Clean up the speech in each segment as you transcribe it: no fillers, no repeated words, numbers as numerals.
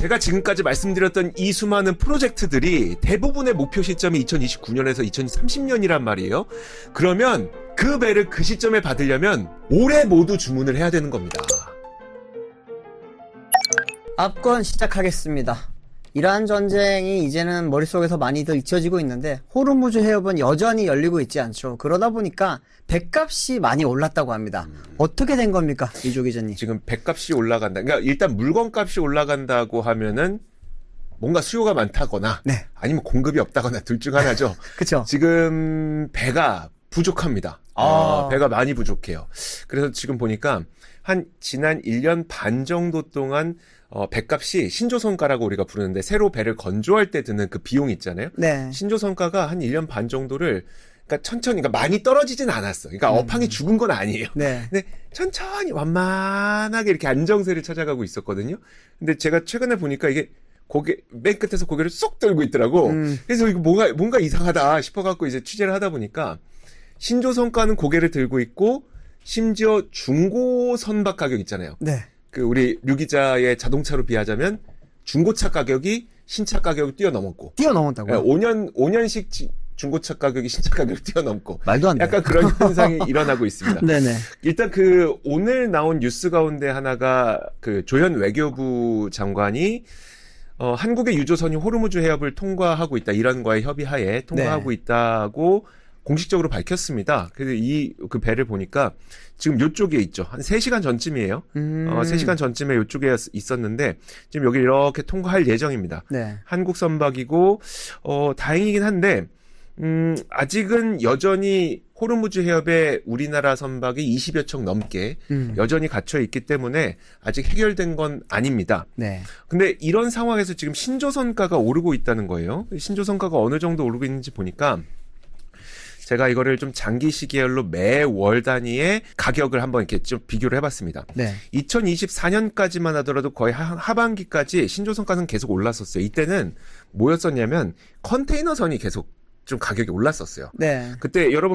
제가 지금까지 말씀드렸던 이 수많은 프로젝트들이 대부분의 목표 시점이 2029년에서 2030년이란 말이에요. 그러면 그 배를 그 시점에 받으려면 올해 모두 주문을 해야 되는 겁니다. 압권 시작하겠습니다. 이란 전쟁이 이제는 머릿속에서 많이들 잊혀지고 있는데 호르무즈 해협은 여전히 열리고 있지 않죠. 그러다 보니까 배값이 많이 올랐다고 합니다. 어떻게 된 겁니까, 이조 기자님? 지금 배값이 올라간다. 그러니까 일단 물건값이 올라간다고 하면은 뭔가 수요가 많다거나 네. 아니면 공급이 없다거나 둘 중 하나죠. 그렇죠. 지금 배가 부족합니다. 배가 많이 부족해요. 그래서 지금 보니까 한 지난 1년 반 정도 동안 배값이 신조선가라고 우리가 부르는데 새로 배를 건조할 때 드는 그 비용 있잖아요. 네. 신조선가가 한 1년 반 정도를 그러니까 천천히 그러니까 많이 떨어지진 않았어. 그러니까 업황이 죽은 건 아니에요. 네. 근데 천천히 완만하게 이렇게 안정세를 찾아가고 있었거든요. 근데 제가 최근에 보니까 이게 맨 끝에서 고개를 쏙 들고 있더라고. 그래서 이거 뭔가 이상하다 싶어갖고 이제 취재를 하다 보니까 신조선가는 고개를 들고 있고 심지어 중고 선박 가격 있잖아요. 네. 그 우리 류 기자의 자동차로 비하자면 중고차 가격이 신차 가격을 뛰어넘었고. 뛰어넘었다고요? 5년씩 중고차 가격이 신차 가격을 뛰어넘고. 말도 안 돼. 약간 그런 현상이 일어나고 있습니다. 네네. 일단 오늘 나온 뉴스 가운데 하나가 조현 외교부 장관이 한국의 유조선이 호르무즈 해협을 통과하고 있다. 이란과의 협의하에 통과하고 네. 있다고 공식적으로 밝혔습니다. 그래서 그 배를 보니까 지금 요쪽에 있죠. 한 3시간 전쯤이에요. 3시간 전쯤에 요쪽에 있었는데 지금 여기 이렇게 통과할 예정입니다. 네. 한국 선박이고 다행이긴 한데 아직은 여전히 호르무즈 해협에 우리나라 선박이 20여 척 넘게 여전히 갇혀 있기 때문에 아직 해결된 건 아닙니다. 네. 근데 이런 상황에서 지금 신조선가가 오르고 있다는 거예요. 신조선가가 어느 정도 오르고 있는지 보니까 제가 이거를 좀 장기 시계열로 매월 단위의 가격을 한번 이렇게 좀 비교를 해봤습니다. 네. 2024년까지만 하더라도 거의 하반기까지 신조선가는 계속 올랐었어요. 이때는 뭐였었냐면 컨테이너선이 계속 좀 가격이 올랐었어요. 네. 그때 여러분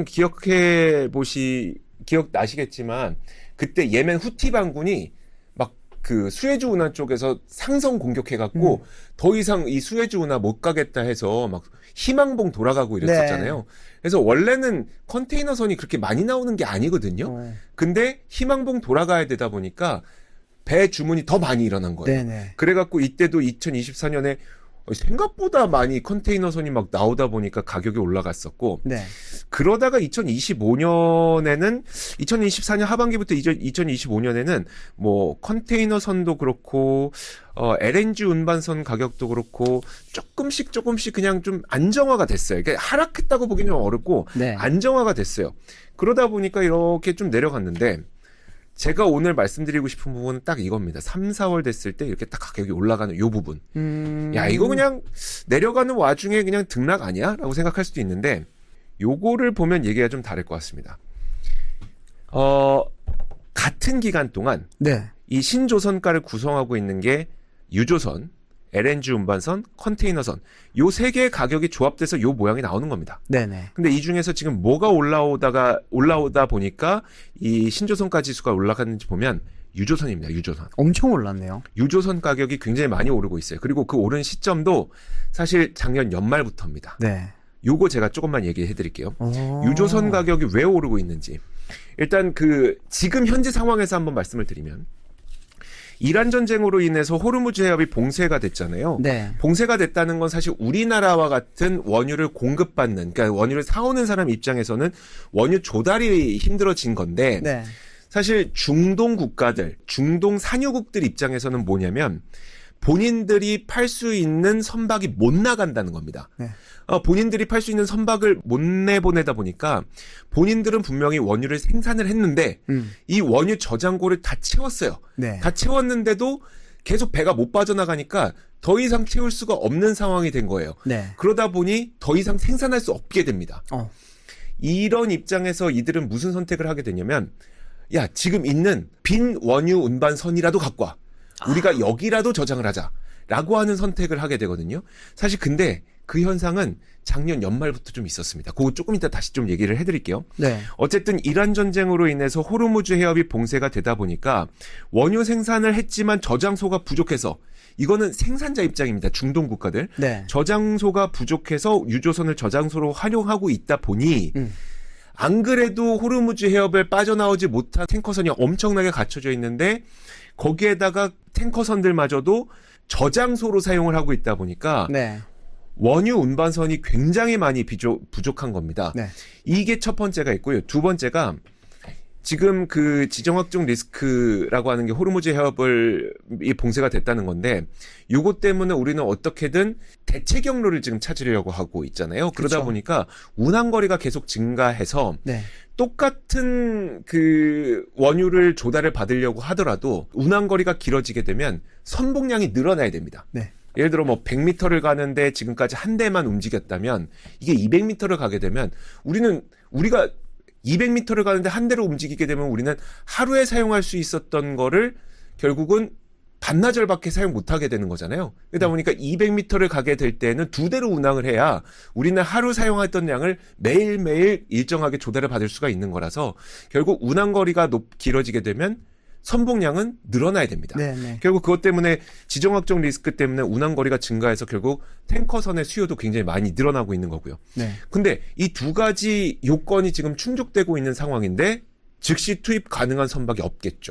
기억나시겠지만 그때 예멘 후티 반군이 막 그 수에즈 운하 쪽에서 상성 공격해갖고 더 이상 이 수에즈 운하 못 가겠다 해서 막 희망봉 돌아가고 이랬었잖아요. 네. 그래서 원래는 컨테이너선이 그렇게 많이 나오는 게 아니거든요. 근데 희망봉 돌아가야 되다 보니까 배 주문이 더 많이 일어난 거예요. 네네. 그래갖고 이때도 2024년에 생각보다 많이 컨테이너선이 막 나오다 보니까 가격이 올라갔었고 네. 그러다가 2025년에는 2024년 하반기부터 2025년에는 뭐 컨테이너선도 그렇고 LNG 운반선 가격도 그렇고 조금씩 그냥 좀 안정화가 됐어요. 그러니까 하락했다고 보기는 좀 어렵고 네. 안정화가 됐어요. 그러다 보니까 이렇게 좀 내려갔는데 제가 오늘 말씀드리고 싶은 부분은 딱 이겁니다. 3, 4월 됐을 때 이렇게 딱 가격이 올라가는 요 부분. 야, 이거 그냥 내려가는 와중에 그냥 등락 아니야? 라고 생각할 수도 있는데 요거를 보면 얘기가 좀 다를 것 같습니다. 같은 기간 동안 네. 이 신조선가를 구성하고 있는 게 유조선, LNG 운반선, 컨테이너선 요 세 개의 가격이 조합돼서 요 모양이 나오는 겁니다. 네네. 근데 이 중에서 지금 뭐가 올라오다 보니까 이 신조선가 지수가 올라갔는지 보면 유조선입니다. 유조선. 엄청 올랐네요. 유조선 가격이 굉장히 많이 오르고 있어요. 그리고 그 오른 시점도 사실 작년 연말부터입니다. 네. 요거 제가 조금만 얘기해 드릴게요. 유조선 가격이 왜 오르고 있는지. 일단 지금 현재 상황에서 한번 말씀을 드리면 이란 전쟁으로 인해서 호르무즈 해협이 봉쇄가 됐잖아요. 네. 봉쇄가 됐다는 건 사실 우리나라와 같은 원유를 공급받는, 그러니까 원유를 사오는 사람 입장에서는 원유 조달이 힘들어진 건데, 네. 사실 중동 국가들, 중동 산유국들 입장에서는 뭐냐면 본인들이 팔 수 있는 선박이 못 나간다는 겁니다. 네. 본인들이 팔 수 있는 선박을 못 내보내다 보니까 본인들은 분명히 원유를 생산을 했는데 이 원유 저장고를 다 채웠어요. 네. 다 채웠는데도 계속 배가 못 빠져나가니까 더 이상 채울 수가 없는 상황이 된 거예요. 네. 그러다 보니 더 이상 생산할 수 없게 됩니다. 이런 입장에서 이들은 무슨 선택을 하게 되냐면 야, 지금 있는 빈 원유 운반선이라도 갖고 와. 우리가 여기라도 저장을 하자. 라고 하는 선택을 하게 되거든요. 사실 근데 그 현상은 작년 연말부터 좀 있었습니다. 그거 조금 이따 다시 좀 얘기를 해드릴게요. 네. 어쨌든 이란 전쟁으로 인해서 호르무즈 해협이 봉쇄가 되다 보니까 원유 생산을 했지만 저장소가 부족해서 이거는 생산자 입장입니다. 중동 국가들. 네. 저장소가 부족해서 유조선을 저장소로 활용하고 있다 보니 안 그래도 호르무즈 해협에 빠져나오지 못한 탱커선이 엄청나게 갖춰져 있는데 거기에다가 탱커선들마저도 저장소로 사용을 하고 있다 보니까 네. 원유 운반선이 굉장히 많이 부족한 겁니다. 네. 이게 첫 번째가 있고요. 두 번째가 지금 그 지정학적 리스크라고 하는 게 호르무즈 해협이 봉쇄가 됐다는 건데 요것 때문에 우리는 어떻게든 대체 경로를 지금 찾으려고 하고 있잖아요. 그러다 그렇죠. 보니까 운항거리가 계속 증가해서 네. 똑같은 그 원유를 조달을 받으려고 하더라도 운항거리가 길어지게 되면 선봉량이 늘어나야 됩니다. 네. 예를 들어 뭐 100m를 가는데 지금까지 한 대만 움직였다면 이게 200m를 가게 되면 우리가 200m를 가는데 한 대로 움직이게 되면 우리는 하루에 사용할 수 있었던 거를 결국은 반나절밖에 사용 못하게 되는 거잖아요. 그러다 보니까 200m를 가게 될 때는 두 대로 운항을 해야 우리는 하루 사용했던 양을 매일매일 일정하게 조달을 받을 수가 있는 거라서 결국 운항거리가 길어지게 되면 선봉량은 늘어나야 됩니다. 네네. 결국 그것 때문에 지정학적 리스크 때문에 운항거리가 증가해서 결국 탱커선의 수요도 굉장히 많이 늘어나고 있는 거고요. 네. 근데 이 두 가지 요건이 지금 충족되고 있는 상황인데 즉시 투입 가능한 선박이 없겠죠.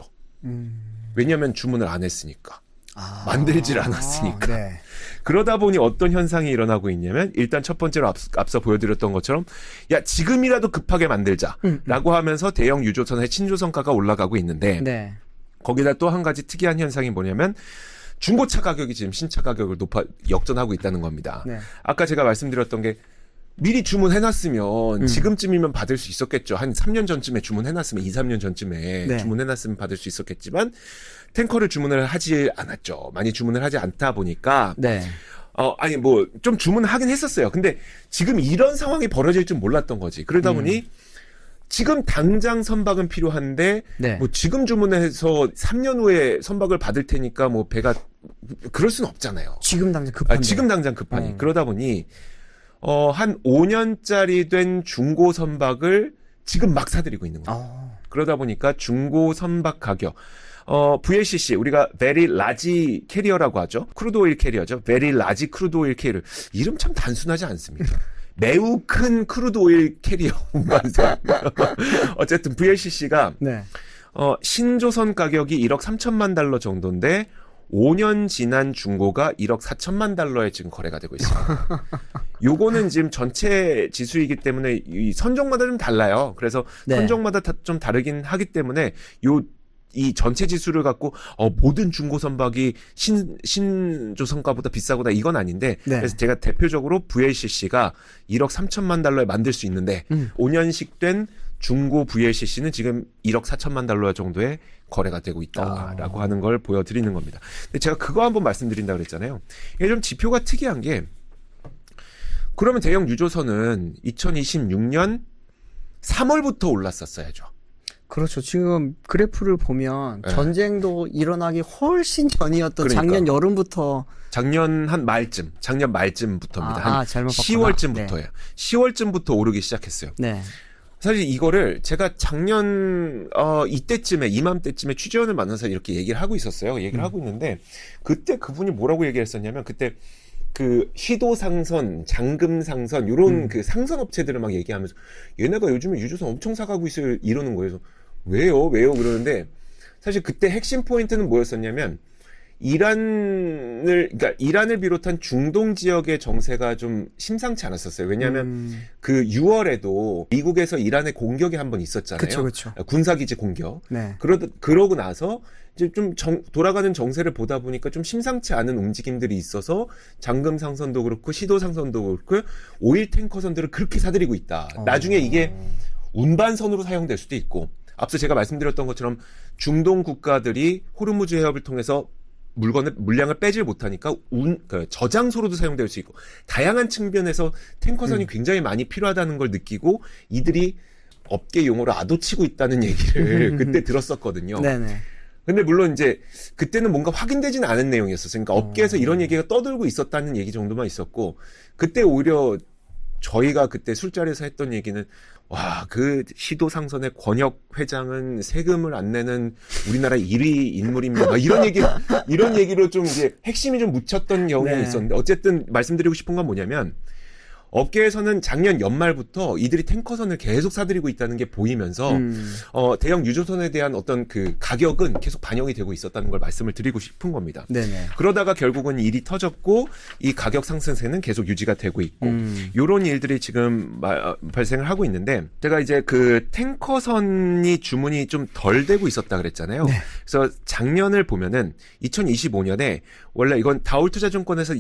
왜냐하면 주문을 안 했으니까. 만들질 않았으니까. 네. 그러다 보니 어떤 현상이 일어나고 있냐면 일단 첫 번째로 앞서 보여드렸던 것처럼 야 지금이라도 급하게 만들자라고 하면서 대형 유조선의 신조선가가 올라가고 있는데 네. 거기다 또 한 가지 특이한 현상이 뭐냐면 중고차 가격이 지금 신차 가격을 역전하고 있다는 겁니다. 네. 아까 제가 말씀드렸던 게 미리 주문해놨으면 지금쯤이면 받을 수 있었겠죠. 한 3년 전쯤에 주문해놨으면 2, 3년 전쯤에 네. 주문해놨으면 받을 수 있었겠지만 탱커를 주문을 하지 않았죠. 많이 주문을 하지 않다 보니까 네. 아니 뭐 좀 주문하긴 했었어요. 근데 지금 이런 상황이 벌어질 줄 몰랐던 거지. 그러다 보니 지금 당장 선박은 필요한데 네. 뭐 지금 주문해서 3년 후에 선박을 받을 테니까 뭐 배가 그럴 수는 없잖아요. 지금 당장 급한데. 지금 당장 급하니. 그러다 보니 한 5년짜리 된 중고 선박을 지금 막 사들이고 있는 거예요. 그러다 보니까 중고 선박 가격 VLCC 우리가 Very Large Carrier라고 하죠. 크루드 오일 캐리어죠. Very Large 크루드 오일 캐리어. 이름 참 단순하지 않습니까? 매우 큰 크루드 오일 캐리어 운반선. 어쨌든 VLCC가 네. 신조선 가격이 1억 3천만 달러 정도인데 5년 지난 중고가 1억 4천만 달러에 지금 거래가 되고 있습니다. 요거는 지금 전체 지수이기 때문에 이 선종마다 좀 달라요. 그래서 네. 선종마다 좀 다르긴 하기 때문에 이 전체 지수를 갖고 모든 중고 선박이 신조선가보다 비싸고다 이건 아닌데 네. 그래서 제가 대표적으로 VLCC가 1억 3천만 달러에 만들 수 있는데 5년씩 된 중고 VLCC는 지금 1억 4천만 달러 정도의 거래가 되고 있다라고 하는 걸 보여드리는 겁니다. 근데 제가 그거 한번 말씀드린다고 그랬잖아요. 이게 좀 지표가 특이한 게 그러면 대형 유조선은 2026년 3월부터 올랐었어야죠. 그렇죠. 지금 그래프를 보면 네. 전쟁도 일어나기 훨씬 전이었던 그러니까. 작년 여름부터 작년 말쯤부터입니다. 한 잘못 봤구나. 10월쯤부터예요. 네. 10월쯤부터 오르기 시작했어요. 네. 사실 이거를 제가 작년 이맘때쯤에 취재원을 만나서 이렇게 얘기를 하고 있었어요. 얘기를 하고 있는데 그때 그분이 뭐라고 얘기를 했었냐면 그때 그 시도상선, 장금상선 이런 그 상선 업체들을 막 얘기하면서 얘네가 요즘에 유조선 엄청 사가고 있어요 이러는 거예요. 그래서 왜요 그러는데 사실 그때 핵심 포인트는 뭐였었냐면 이란을 비롯한 중동 지역의 정세가 좀 심상치 않았었어요. 왜냐하면 그 6월에도 미국에서 이란에 공격이 한번 있었잖아요. 그쵸. 군사기지 공격. 네. 그러고 나서 이제 좀 돌아가는 정세를 보다 보니까 좀 심상치 않은 움직임들이 있어서 장금상선도 그렇고 시도상선도 그렇고 오일 탱커선들을 그렇게 사들이고 있다. 나중에 이게 운반선으로 사용될 수도 있고 앞서 제가 말씀드렸던 것처럼 중동 국가들이 호르무즈 해협을 통해서 물량을 빼질 못하니까 저장소로도 사용될 수 있고 다양한 측면에서 탱커선이 굉장히 많이 필요하다는 걸 느끼고 이들이 업계 용어로 아도치고 있다는 얘기를 그때 들었었거든요. 네네. 근데 물론 이제 그때는 뭔가 확인되지는 않은 내용이었었어요. 그러니까 업계에서 이런 얘기가 떠들고 있었다는 얘기 정도만 있었고, 그때 오히려 저희가 그때 술자리에서 했던 얘기는, 와, 그 시도상선의 권혁 회장은 세금을 안 내는 우리나라 1위 인물입니다. 막 이런 얘기로 좀 이제 핵심이 좀 묻혔던 경우가 있었는데, 어쨌든 말씀드리고 싶은 건 뭐냐면, 업계에서는 작년 연말부터 이들이 탱커선을 계속 사들이고 있다는 게 보이면서 대형 유조선에 대한 어떤 그 가격은 계속 반영이 되고 있었다는 걸 말씀을 드리고 싶은 겁니다. 네네. 그러다가 결국은 일이 터졌고 이 가격 상승세는 계속 유지가 되고 있고 이런 일들이 지금 발생을 하고 있는데, 제가 이제 그 탱커선이 주문이 좀 덜 되고 있었다 그랬잖아요. 네. 그래서 작년을 보면은 2025년에 원래 이건 다올투자증권에서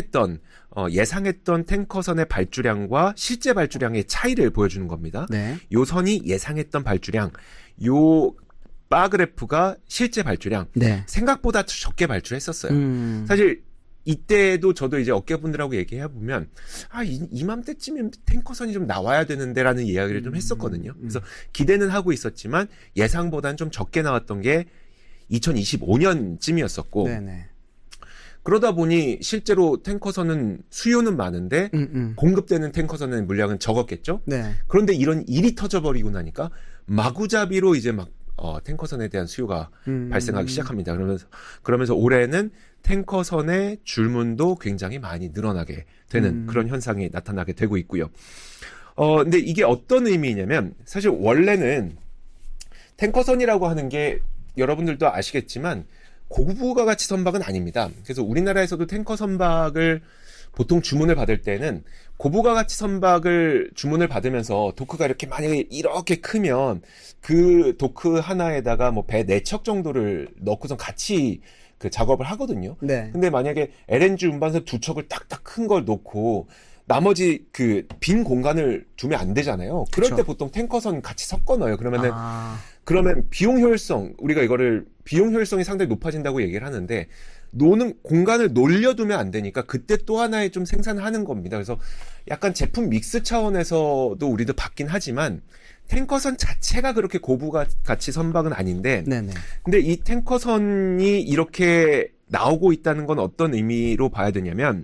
예상했던 탱커선의 발주량과 실제 발주량의 차이를 보여주는 겁니다. 네. 요 선이 예상했던 발주량, 요 바 그래프가 실제 발주량, 네. 생각보다 적게 발주했었어요. 사실 이때도 저도 이제 업계분들하고 얘기해보면, 이맘때쯤이면 탱커선이 좀 나와야 되는데라는 이야기를 좀 했었거든요. 그래서 기대는 하고 있었지만 예상보다는 좀 적게 나왔던 게 2025년쯤이었었고, 네네. 그러다 보니 실제로 탱커선은 수요는 많은데 공급되는 탱커선의 물량은 적었겠죠. 네. 그런데 이런 일이 터져버리고 나니까 마구잡이로 이제 막 탱커선에 대한 수요가 발생하기 시작합니다. 그러면서 올해는 탱커선의 줄문도 굉장히 많이 늘어나게 되는 그런 현상이 나타나게 되고 있고요. 근데 이게 어떤 의미냐면, 사실 원래는 탱커선이라고 하는 게 여러분들도 아시겠지만 고부가 가치 선박은 아닙니다. 그래서 우리나라에서도 탱커 선박을 보통 주문을 받을 때는 고부가 가치 선박을 주문을 받으면서 도크가 이렇게 만약에 이렇게 크면 그 도크 하나에다가 뭐 배 4척 정도를 넣고선 같이 그 작업을 하거든요. 네. 근데 만약에 LNG 운반선 2척을 딱딱 큰 걸 놓고 나머지 그 빈 공간을 두면 안 되잖아요. 그럴 때 보통 탱커선 같이 섞어 넣어요. 그러면 비용 효율성, 우리가 이거를 비용 효율성이 상당히 높아진다고 얘기를 하는데, 공간을 놀려두면 안 되니까 그때 또 하나의 좀 생산을 하는 겁니다. 그래서 약간 제품 믹스 차원에서도 우리도 받긴 하지만 탱커선 자체가 그렇게 고부가 가치 선박은 아닌데, 네네. 근데 이 탱커선이 이렇게 나오고 있다는 건 어떤 의미로 봐야 되냐면,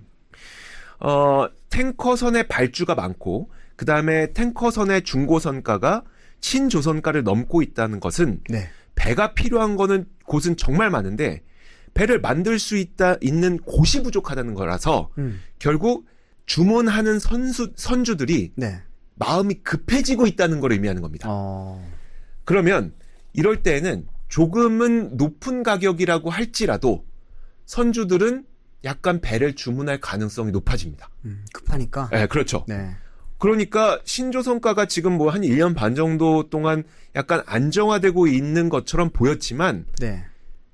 탱커선의 발주가 많고, 그 다음에 탱커선의 중고선가가 친조선가를 넘고 있다는 것은, 네. 배가 필요한 곳은 정말 많은데 배를 만들 수 있는 곳이 부족하다는 거라서 결국 주문하는 선주들이 네. 마음이 급해지고 있다는 걸 의미하는 겁니다. 그러면 이럴 때에는 조금은 높은 가격이라고 할지라도 선주들은 약간 배를 주문할 가능성이 높아집니다. 급하니까. 네, 그렇죠. 네. 그러니까 신조선가가 지금 뭐 한 1년 반 정도 동안 약간 안정화되고 있는 것처럼 보였지만 네.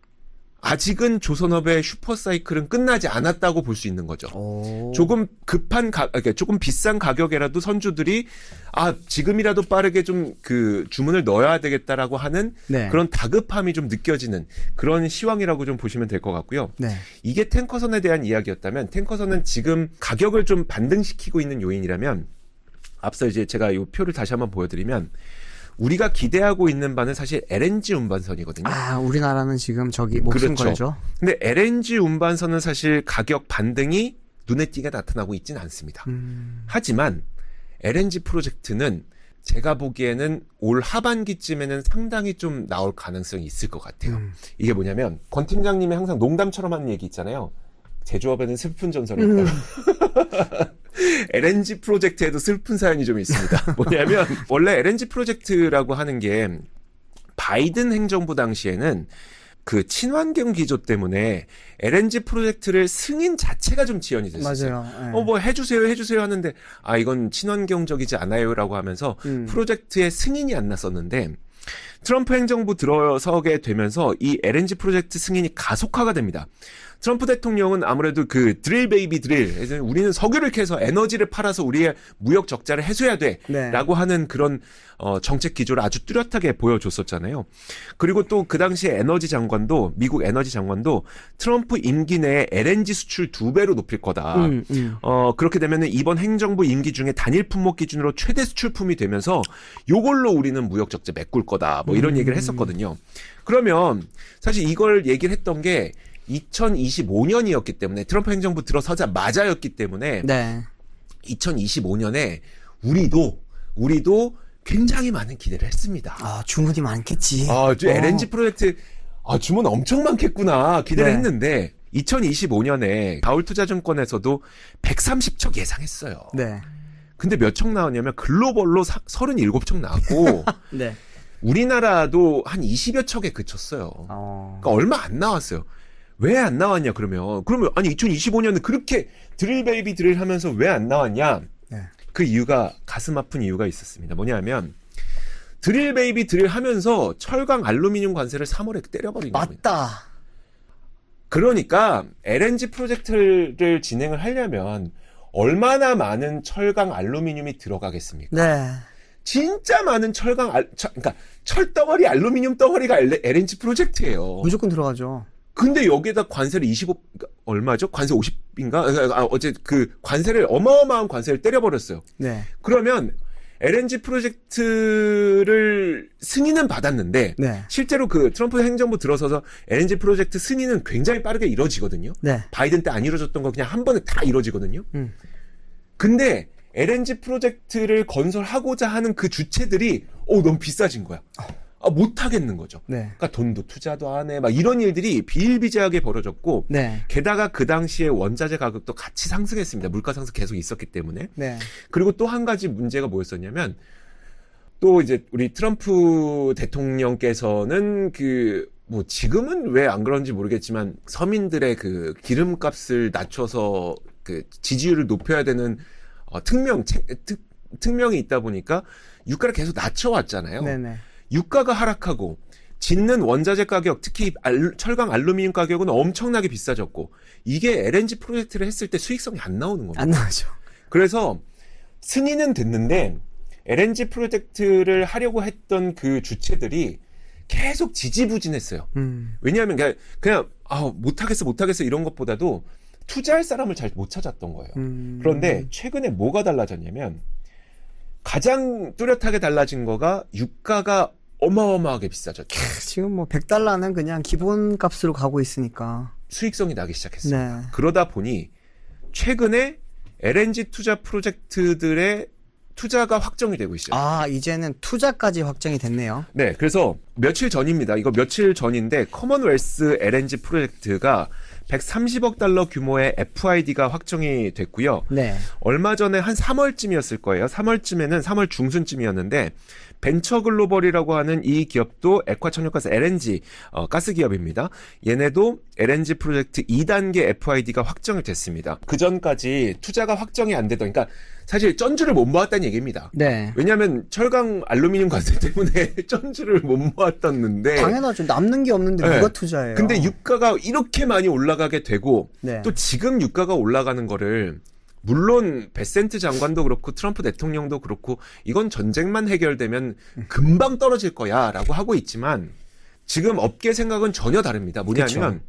아직은 조선업의 슈퍼사이클은 끝나지 않았다고 볼 수 있는 거죠. 조금 조금 비싼 가격에라도 선주들이 지금이라도 빠르게 좀 그 주문을 넣어야 되겠다라고 하는 네. 그런 다급함이 좀 느껴지는 그런 시황이라고 좀 보시면 될 것 같고요. 네. 이게 탱커선에 대한 이야기였다면, 탱커선은 지금 가격을 좀 반등시키고 있는 요인이라면, 앞서 이제 제가 이 표를 다시 한번 보여드리면, 우리가 기대하고 있는 바는 사실 LNG 운반선이거든요. 우리나라는 지금 저기 목숨 그렇죠. 걸죠. 근데 LNG 운반선은 사실 가격 반등이 눈에 띄게 나타나고 있지는 않습니다. 하지만 LNG 프로젝트는 제가 보기에는 올 하반기쯤에는 상당히 좀 나올 가능성이 있을 것 같아요. 이게 뭐냐면, 권 팀장님이 항상 농담처럼 하는 얘기 있잖아요. 제조업에는 슬픈 전설이 있다. LNG 프로젝트에도 슬픈 사연이 좀 있습니다. 뭐냐면, 원래 LNG 프로젝트라고 하는 게 바이든 행정부 당시에는 그 친환경 기조 때문에 LNG 프로젝트를 승인 자체가 좀 지연이 됐었어요. 맞아요. 네. 뭐 해주세요 하는데, 이건 친환경적이지 않아요라고 하면서 프로젝트에 승인이 안 났었는데, 트럼프 행정부 들어서게 되면서 이 LNG 프로젝트 승인이 가속화가 됩니다. 트럼프 대통령은 아무래도 그 드릴 베이비 드릴, 우리는 석유를 캐서 에너지를 팔아서 우리의 무역 적자를 해소해야 돼 라고 하는 그런 정책 기조를 아주 뚜렷하게 보여줬었잖아요. 그리고 또 그 당시에 미국 에너지 장관도 트럼프 임기 내에 LNG 수출 2배로 높일 거다. 그렇게 되면은 이번 행정부 임기 중에 단일 품목 기준으로 최대 수출품이 되면서 요걸로 우리는 무역 적자 메꿀 거다. 뭐 이런 얘기를 했었거든요. 그러면 사실 이걸 얘기를 했던 게 2025년이었기 때문에 트럼프 행정부 들어서자마자였기 때문에 네. 2025년에 우리도 굉장히 많은 기대를 했습니다. 아, 주문이 많겠지. LNG 프로젝트 주문 엄청 많겠구나 기대를 네. 했는데 2025년에 가을투자증권에서도 130척 예상했어요. 네. 근데 몇 척 나왔냐면 글로벌로 37척 나왔고 네. 우리나라도 한 20여 척에 그쳤어요. 그러니까 얼마 안 나왔어요. 왜 안 나왔냐 그러면 아니 2025년에 그렇게 드릴 베이비 드릴 하면서 왜 안 나왔냐? 네. 그 이유가 가슴 아픈 이유가 있었습니다. 뭐냐면 드릴 베이비 드릴 하면서 철강 알루미늄 관세를 3월에 때려버린 겁니다. 맞다. 그러니까 LNG 프로젝트를 진행을 하려면 얼마나 많은 철강 알루미늄이 들어가겠습니까? 네. 진짜 많은 그러니까 철덩어리 알루미늄 덩어리가 LNG 프로젝트예요. 무조건 들어가죠. 근데 여기에다 관세를 얼마죠? 관세 50인가? 어제 그 관세를 어마어마한 관세를 때려버렸어요. 네. 그러면 LNG 프로젝트를 승인은 받았는데 네. 실제로 그 트럼프 행정부 들어서서 LNG 프로젝트 승인은 굉장히 빠르게 이루어지거든요. 네. 바이든 때 안 이루어졌던 거 그냥 한 번에 다 이루어지거든요. 근데 LNG 프로젝트를 건설하고자 하는 그 주체들이 너무 비싸진 거야. 못 하겠는 거죠. 네. 그러니까 돈도 투자도 안 해. 막 이런 일들이 비일비재하게 벌어졌고 네. 게다가 그 당시에 원자재 가격도 같이 상승했습니다. 물가 상승 계속 있었기 때문에. 네. 그리고 또 한 가지 문제가 뭐였었냐면 또 이제 우리 트럼프 대통령께서는 지금은 왜 안 그런지 모르겠지만 서민들의 그 기름값을 낮춰서 그 지지율을 높여야 되는 특명이 있다 보니까 유가를 계속 낮춰왔잖아요. 네네. 유가가 하락하고 짓는 원자재 가격, 특히 철강 알루미늄 가격은 엄청나게 비싸졌고 이게 LNG 프로젝트를 했을 때 수익성이 안 나오는 겁니다. 안 나오죠. 그래서 승인은 됐는데 LNG 프로젝트를 하려고 했던 그 주체들이 계속 지지부진했어요. 왜냐하면 그냥 못하겠어 이런 것보다도 투자할 사람을 잘 못 찾았던 거예요. 그런데 최근에 뭐가 달라졌냐면 가장 뚜렷하게 달라진 거가 유가가 어마어마하게 비싸졌죠. 지금 뭐 $100는 그냥 기본값으로 가고 있으니까 수익성이 나기 시작했습니다. 네. 그러다 보니 최근에 LNG 투자 프로젝트들의 투자가 확정이 되고 있어요. 이제는 투자까지 확정이 됐네요. 네, 그래서 며칠 전입니다. 이거 며칠 전인데 커먼웰스 LNG 프로젝트가 130억 달러 규모의 FID가 확정이 됐고요. 네. 얼마 전에 한 3월쯤이었을 거예요. 3월 중순쯤이었는데 벤처글로벌이라고 하는 이 기업도 액화천연가스 LNG 가스 기업입니다. 얘네도 LNG 프로젝트 2단계 FID가 확정이 됐습니다. 그 전까지 투자가 확정이 안 되던, 그러니까 사실 쩐주를 못 모았다는 얘기입니다. 네. 왜냐하면 철강 알루미늄 관세 때문에 쩐주를 못 모았었는데. 당연하죠. 남는 게 없는데 네. 누가 투자해요? 근데 유가가 이렇게 많이 올라가게 되고 네. 또 지금 유가가 올라가는 거를 물론 베센트 장관도 그렇고 트럼프 대통령도 그렇고 이건 전쟁만 해결되면 금방 떨어질 거야 라고 하고 있지만 지금 업계 생각은 전혀 다릅니다. 뭐냐면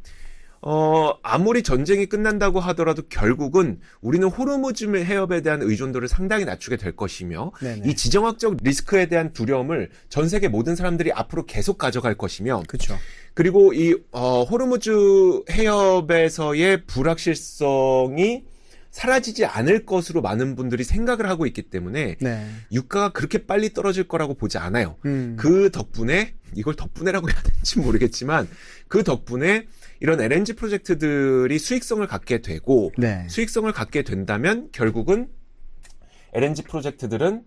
아무리 전쟁이 끝난다고 하더라도 결국은 우리는 호르무즈 해협에 대한 의존도를 상당히 낮추게 될 것이며 네네. 이 지정학적 리스크에 대한 두려움을 전 세계 모든 사람들이 앞으로 계속 가져갈 것이며 그렇죠. 그리고 이 호르무즈 해협에서의 불확실성이 사라지지 않을 것으로 많은 분들이 생각을 하고 있기 때문에 네. 유가가 그렇게 빨리 떨어질 거라고 보지 않아요. 음. 그 덕분에 이걸 덕분에라고 해야 되는지 모르겠지만 그 덕분에 이런 LNG 프로젝트들이 수익성을 갖게 되고 네. 수익성을 갖게 된다면 결국은 LNG 프로젝트들은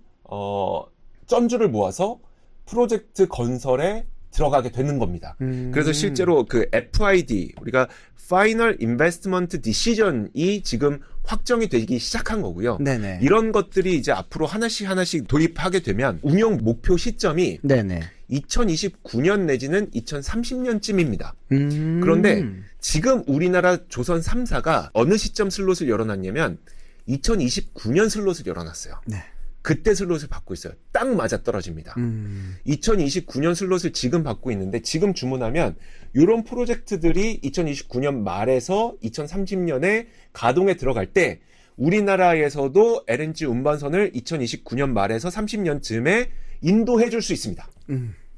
쩐주를 모아서 프로젝트 건설에 들어가게 되는 겁니다. 그래서 실제로 그 FID, 우리가 Final Investment Decision이 지금 확정이 되기 시작한 거고요. 네네. 이런 것들이 이제 앞으로 하나씩 도입하게 되면 운영 목표 시점이 네네. 2029년 내지는 2030년쯤입니다. 그런데 지금 우리나라 조선 3사가 어느 시점 슬롯을 열어놨냐면 2029년 슬롯을 열어놨어요. 네. 그때 슬롯을 받고 있어요. 딱 맞아 떨어집니다. 2029년 슬롯을 지금 받고 있는데 지금 주문하면 이런 프로젝트들이 2029년 말에서 2030년에 가동에 들어갈 때 우리나라에서도 LNG 운반선을 2029년 말에서 30년쯤에 인도해 줄 수 있습니다.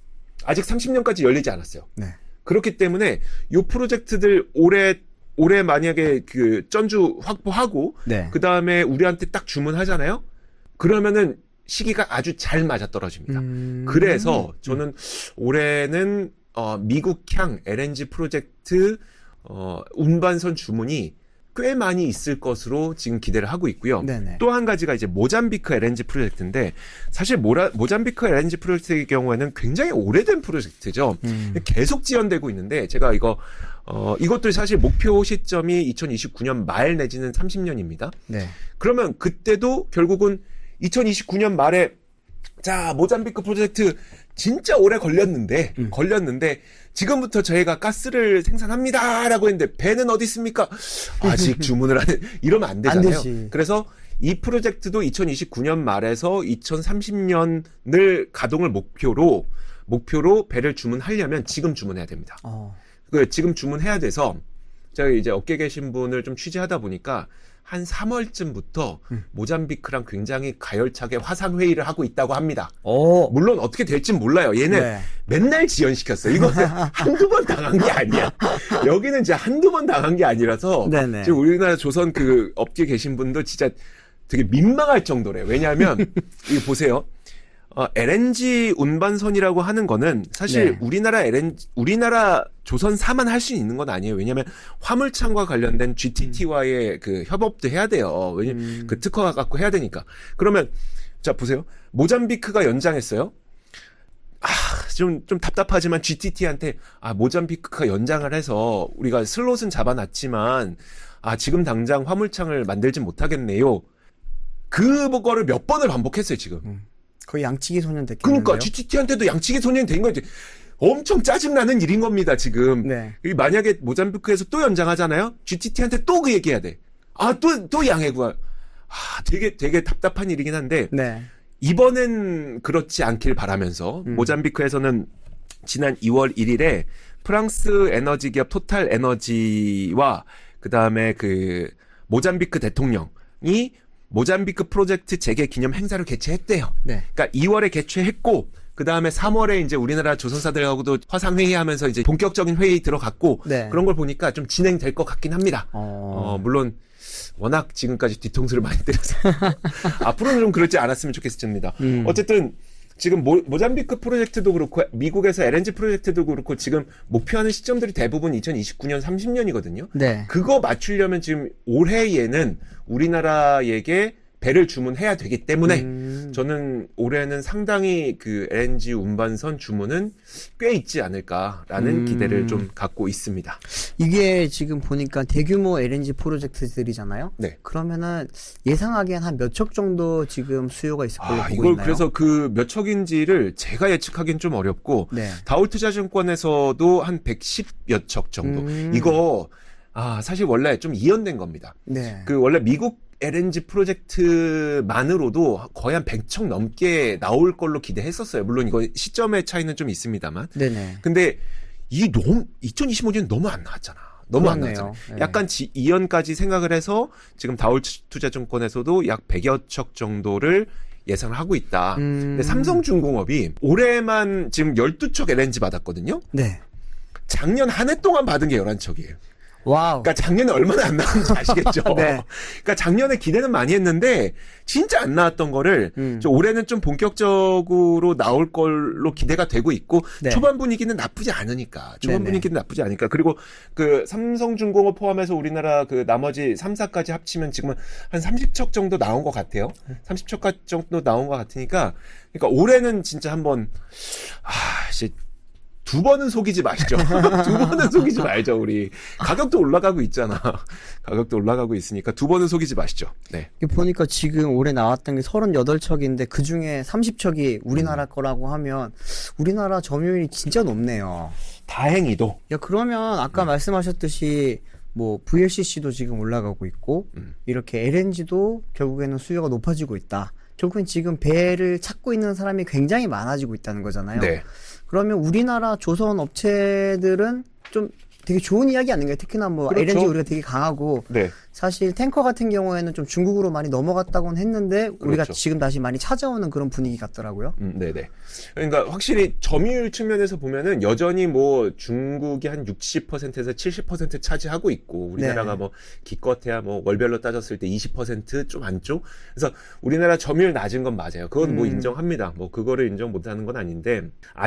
아직 30년까지 열리지 않았어요. 네. 그렇기 때문에 요 프로젝트들 올해 만약에 그 전주 확보하고 네. 그 다음에 우리한테 딱 주문하잖아요. 그러면은 시기가 아주 잘 맞아 떨어집니다. 그래서 저는 올해는 미국향 LNG 프로젝트 운반선 주문이 꽤 많이 있을 것으로 지금 기대를 하고 있고요. 네네. 또 한 가지가 이제 모잠비크 LNG 프로젝트인데 사실 모잠비크 LNG 프로젝트의 경우에는 굉장히 오래된 프로젝트죠. 계속 지연되고 있는데 제가 이것도 사실 목표 시점이 2029년 말 내지는 30년입니다. 네. 그러면 그때도 결국은 2029년 말에 자 모잠비크 프로젝트 진짜 오래 걸렸는데 지금부터 저희가 가스를 생산합니다라고 했는데 배는 어디 있습니까? 아직 주문을 하는 이러면 안 되잖아요. 안 되지. 그래서 이 프로젝트도 2029년 말에서 2030년을 가동을 목표로 배를 주문하려면 지금 주문해야 됩니다. 지금 주문해야 돼서 제가 이제 업계에 계신 분을 좀 취재하다 보니까 한 3월쯤부터 모잠비크랑 굉장히 가열차게 화상회의를 하고 있다고 합니다. 물론 어떻게 될진 몰라요. 얘는 네. 맨날 지연시켰어요. 이거 한두 번 당한 게 아니야. 여기는 진짜 한두 번 당한 게 아니라서 네네. 지금 우리나라 조선 그 업계에 계신 분들 진짜 되게 민망할 정도래요. 왜냐하면 이거 보세요. LNG 운반선이라고 하는 거는 사실 네. 우리나라 조선사만 할 수 있는 건 아니에요. 왜냐하면 화물창과 관련된 GTT와의 그 협업도 해야 돼요. 왜냐면 그 특허가 갖고 해야 되니까. 그러면 자 보세요. 모잠비크가 연장했어요. 좀 답답하지만 GTT한테 모잠비크가 연장을 해서 우리가 슬롯은 잡아놨지만 지금 당장 화물창을 만들진 못하겠네요. 그거를 몇 번을 반복했어요 지금. 거의 양치기 소년 됐겠는데요. 그러니까 GTT한테도 양치기 소년이 된 거지. 엄청 짜증나는 일인 겁니다 지금. 네. 만약에 모잠비크에서 또 연장하잖아요. GTT한테 또 그 얘기해야 돼. 또 양해 구하. 되게 답답한 일이긴 한데 네. 이번엔 그렇지 않길 바라면서 모잠비크에서는 지난 2월 1일에 프랑스 에너지 기업 토탈 에너지와 그다음에 그 모잠비크 대통령이 모잠비크 프로젝트 재개 기념 행사를 개최했대요. 네. 그러니까 2월에 개최했고 그 다음에 3월에 이제 우리나라 조선사들하고도 화상 회의하면서 이제 본격적인 회의 들어갔고 네. 그런 걸 보니까 좀 진행될 것 같긴 합니다. 물론 워낙 지금까지 뒤통수를 많이 때려서 앞으로는 좀 그렇지 않았으면 좋겠습니다. 어쨌든 지금 모잠비크 프로젝트도 그렇고 미국에서 LNG 프로젝트도 그렇고 지금 목표하는 시점들이 대부분 2029년 30년이거든요. 네. 그거 맞추려면 지금 올해에는 우리나라에게 배를 주문해야 되기 때문에 저는 올해는 상당히 그 LNG 운반선 주문은 꽤 있지 않을까라는 기대를 좀 갖고 있습니다. 이게 지금 보니까 대규모 LNG 프로젝트들이잖아요. 네. 그러면은 예상하기엔 한 몇 척 정도 지금 수요가 있을 걸로 보고 이걸 있나요? 그래서 그 몇 척인지를 제가 예측하기는 좀 어렵고 네. 다올투자증권에서도 한 110여 척 정도. 이거 사실 원래 좀 이연된 겁니다. 네. 그 원래 미국 LNG 프로젝트만으로도 거의 한 100척 넘게 나올 걸로 기대했었어요. 물론 이거 시점의 차이는 좀 있습니다만. 네네. 근데 2025년 너무 안 나왔잖아. 너무 안 나왔잖아요. 네. 약간 이연까지 생각을 해서 지금 다올투자증권에서도 약 100여 척 정도를 예상을 하고 있다. 근데 삼성중공업이 올해만 지금 12척 LNG 받았거든요. 네. 작년 한 해 동안 받은 게 11척이에요. 와우. 그러니까 작년에 얼마나 안 나왔는지 아시겠죠? 네. 그러니까 작년에 기대는 많이 했는데 진짜 안 나왔던 거를 올해는 좀 본격적으로 나올 걸로 기대가 되고 있고 네. 초반 분위기는 나쁘지 않으니까. 그리고 그 삼성중공업 포함해서 우리나라 그 나머지 3사까지 합치면 지금은 한 30척 정도 나온 것 같아요. 30척 정도 나온 것 같으니까 그러니까 올해는 진짜 한번 두 번은 속이지 마시죠. 두 번은 속이지 말죠, 우리. 가격도 올라가고 있잖아. 가격도 올라가고 있으니까 두 번은 속이지 마시죠. 네. 보니까 지금 올해 나왔던 게 38척인데 그 중에 30척이 우리나라 거라고 하면 우리나라 점유율이 진짜 높네요. 다행히도. 야, 그러면 아까 말씀하셨듯이 뭐 VLCC도 지금 올라가고 있고 이렇게 LNG도 결국에는 수요가 높아지고 있다. 결국엔 지금 배를 찾고 있는 사람이 굉장히 많아지고 있다는 거잖아요. 네. 그러면 우리나라 조선 업체들은 좀 되게 좋은 이야기 아닌가요? 특히나 뭐 그렇죠. LNG 우리가 되게 강하고 네. 사실 탱커 같은 경우에는 좀 중국으로 많이 넘어갔다고는 했는데 우리가 그렇죠. 지금 다시 많이 찾아오는 그런 분위기 같더라고요. 네네. 그러니까 확실히 점유율 측면에서 보면은 여전히 뭐 중국이 한 60%에서 70% 차지하고 있고 우리나라가 네. 뭐 기껏해야 뭐 월별로 따졌을 때 20% 좀 안쪽. 그래서 우리나라 점유율 낮은 건 맞아요. 그건 뭐 인정합니다. 뭐 그거를 인정 못하는 건 아닌데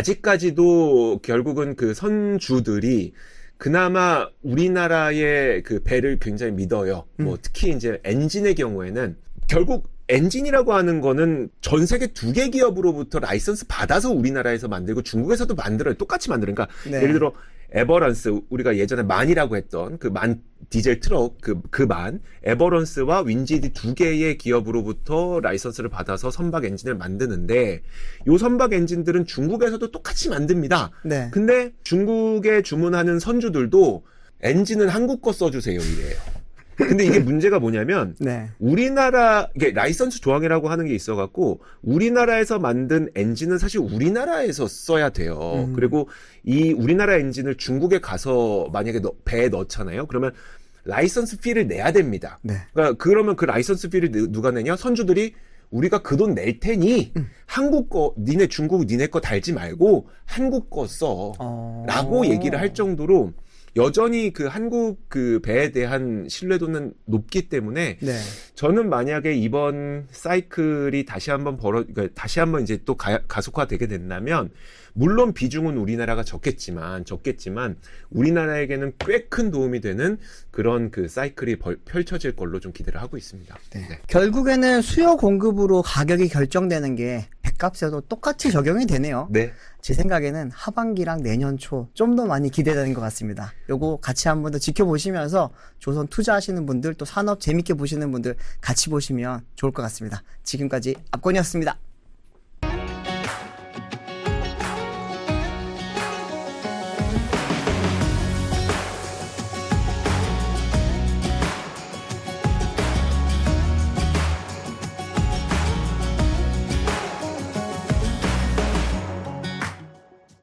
아직까지도 결국은 그 선주들이 그나마 우리나라의 그 배를 굉장히 믿어요. 뭐 특히 이제 엔진의 경우에는 결국 엔진이라고 하는 거는 전 세계 2개 기업으로부터 라이선스 받아서 우리나라에서 만들고 중국에서도 만들어요. 똑같이 만들어요. 그러니까 네. 예를 들어 에버런스 우리가 예전에 만이라고 했던 그 만 디젤 트럭 그 만 에버런스와 윈지디 2개의 기업으로부터 라이선스를 받아서 선박 엔진을 만드는데 요 선박 엔진들은 중국에서도 똑같이 만듭니다. 네. 근데 중국에 주문하는 선주들도 엔진은 한국 거 써주세요 이래요. 근데 이게 문제가 뭐냐면 네. 우리나라 이게 라이선스 조항이라고 하는 게 있어갖고 우리나라에서 만든 엔진은 사실 우리나라에서 써야 돼요. 그리고 이 우리나라 엔진을 중국에 가서 만약에 배에 넣잖아요. 그러면 라이선스 피를 내야 됩니다. 네. 그러니까 그러면 그 라이선스 피를 누가 내냐? 선주들이 우리가 그 돈 낼 테니 한국 거 니네 중국 니네 거 달지 말고 한국 거 써라고 얘기를 할 정도로. 여전히 그 한국 그 배에 대한 신뢰도는 높기 때문에 네. 저는 만약에 이번 사이클이 다시 한번 그러니까 다시 한번 이제 또 가속화되게 된다면 물론 비중은 우리나라가 적겠지만 우리나라에게는 꽤 큰 도움이 되는 그런 그 사이클이 펼쳐질 걸로 좀 기대를 하고 있습니다. 네. 네. 결국에는 수요 공급으로 가격이 결정되는 게 배값에도 똑같이 적용이 되네요. 네. 제 생각에는 하반기랑 내년 초 좀 더 많이 기대되는 것 같습니다. 요거 같이 한번 더 지켜보시면서 조선 투자하시는 분들 또 산업 재밌게 보시는 분들 같이 보시면 좋을 것 같습니다. 지금까지 압권이었습니다.